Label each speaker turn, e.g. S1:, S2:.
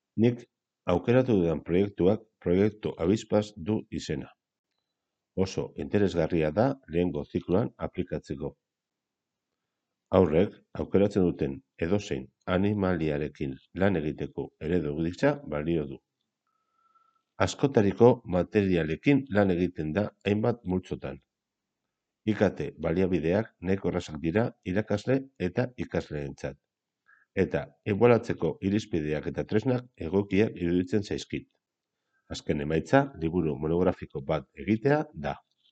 S1: Nik aukeratu dudan proiektuak Proiektu Abispaz du izena. Oso interesgarria da lehengo zikloan aplikatzeko. Haurrek aukeratzen duten edozein animaliarekin lan egiteko eredu gisa balio du. Askotariko materialekin lan egiten da hainbat multzotan. IKT baliabideak nahiko errazak dira irakasle eta ikasleentzat. Eta ebaluatzeko irizpideak eta tresnak egokiak iruditzen zaizkit. Azken emaitza liburu monografiko bat egitea da.